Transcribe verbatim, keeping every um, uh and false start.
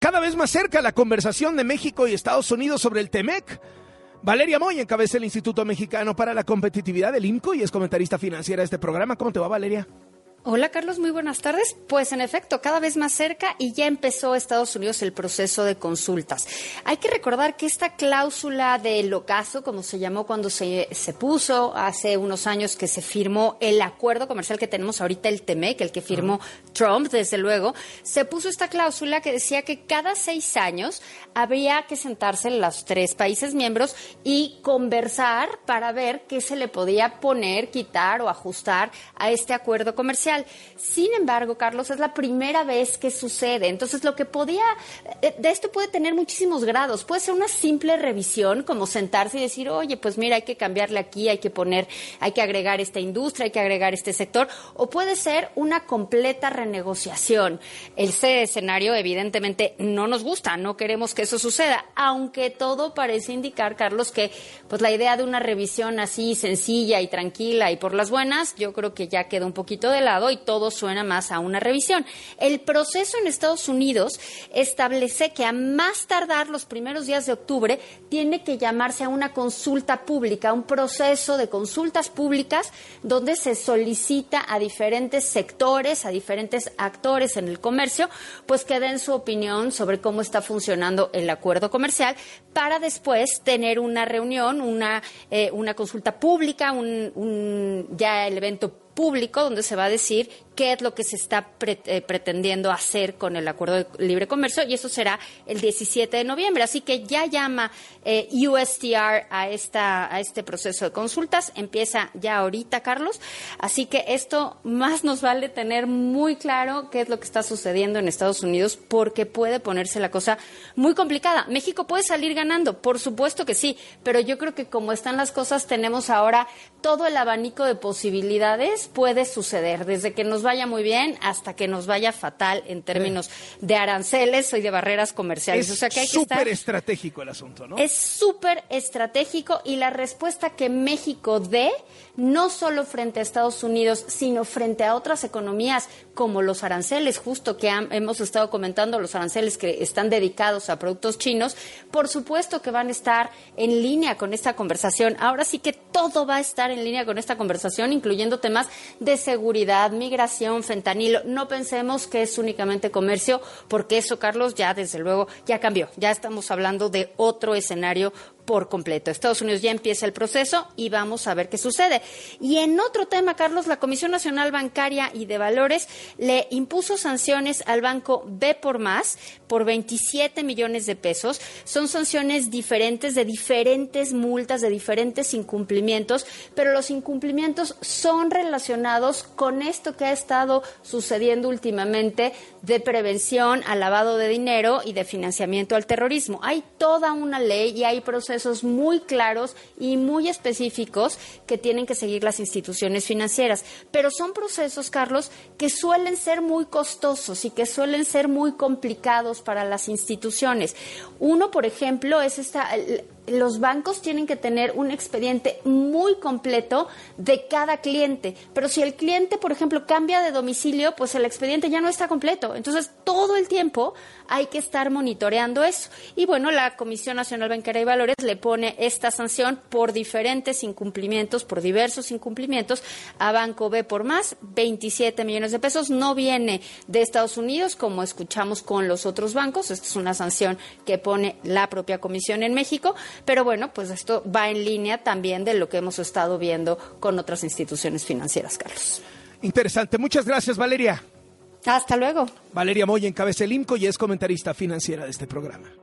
Cada vez más cerca la conversación de México y Estados Unidos sobre el T-MEC. Valeria Moy encabeza el Instituto Mexicano para la Competitividad del I M C O y es comentarista financiera de este programa. ¿Cómo te va, Valeria? Hola, Carlos, muy buenas tardes. Pues en efecto, cada vez más cerca y ya empezó Estados Unidos el proceso de consultas. Hay que recordar que esta cláusula del ocaso, como se llamó cuando se, se puso hace unos años que se firmó el acuerdo comercial que tenemos ahorita, el T-MEC, el que firmó uh-huh. Trump, desde luego, se puso esta cláusula que decía que cada seis años habría que sentarse los tres países miembros y conversar para ver qué se le podía poner, quitar o ajustar a este acuerdo comercial. Sin embargo, Carlos, es la primera vez que sucede. Entonces, lo que podía, de esto puede tener muchísimos grados. Puede ser una simple revisión, como sentarse y decir, oye, pues mira, hay que cambiarle aquí, hay que poner, hay que agregar esta industria, hay que agregar este sector. O puede ser una completa renegociación. Ese escenario, evidentemente, no nos gusta, no queremos que eso suceda, aunque todo parece indicar, Carlos, que pues la idea de una revisión así sencilla y tranquila y por las buenas, yo creo que ya queda un poquito de lado y todo suena más a una revisión. El proceso en Estados Unidos establece que a más tardar los primeros días de octubre tiene que llamarse a una consulta pública, un proceso de consultas públicas donde se solicita a diferentes sectores, a diferentes actores en el comercio, pues que den su opinión sobre cómo está funcionando el acuerdo comercial para después tener una reunión, una, eh, una consulta pública, un, un ya el evento público donde se va a decir qué es lo que se está pre- eh, pretendiendo hacer con el acuerdo de libre comercio, y eso será el diecisiete de noviembre. Así que ya llama eh, U S T R a esta a este proceso de consultas. Empieza ya ahorita, Carlos. Así que esto más nos vale tener muy claro qué es lo que está sucediendo en Estados Unidos, porque puede ponerse la cosa muy complicada. México puede salir ganando, por supuesto que sí, pero yo creo que como están las cosas, tenemos ahora todo el abanico de posibilidades. Puede suceder, desde que nos vaya muy bien hasta que nos vaya fatal en términos de aranceles y de barreras comerciales. Es o sea que hay que súper estar... estratégico el asunto, ¿no? Es súper estratégico, y la respuesta que México dé, no solo frente a Estados Unidos, sino frente a otras economías como los aranceles, justo que han, hemos estado comentando, los aranceles que están dedicados a productos chinos, por supuesto que van a estar en línea con esta conversación. Ahora sí que todo va a estar en línea con esta conversación, incluyendo temas de seguridad, migración, fentanilo. No pensemos que es únicamente comercio, porque eso, Carlos, ya desde luego ya cambió. Ya estamos hablando de otro escenario por completo. Estados Unidos ya empieza el proceso y vamos a ver qué sucede. Y en otro tema, Carlos, la Comisión Nacional Bancaria y de Valores le impuso sanciones al banco B por Más por veintisiete millones de pesos. Son sanciones diferentes, de diferentes multas, de diferentes incumplimientos, pero los incumplimientos son relacionados con esto que ha estado sucediendo últimamente de prevención al lavado de dinero y de financiamiento al terrorismo. Hay toda una ley y hay procesos muy claros y muy específicos que tienen que seguir las instituciones financieras. Pero son procesos, Carlos, que suelen ser muy costosos y que suelen ser muy complicados para las instituciones. Uno, por ejemplo, es esta... Los bancos tienen que tener un expediente muy completo de cada cliente, pero si el cliente, por ejemplo, cambia de domicilio, pues el expediente ya no está completo. Entonces, todo el tiempo hay que estar monitoreando eso. Y bueno, la Comisión Nacional Bancaria y Valores le pone esta sanción por diferentes incumplimientos, por diversos incumplimientos, a Banco B por Más, veintisiete millones de pesos. No viene de Estados Unidos, como escuchamos con los otros bancos. Esta es una sanción que pone la propia Comisión en México. Pero bueno, pues esto va en línea también de lo que hemos estado viendo con otras instituciones financieras, Carlos. Interesante. Muchas gracias, Valeria. Hasta luego. Valeria Moy encabeza el I M C O y es comentarista financiera de este programa.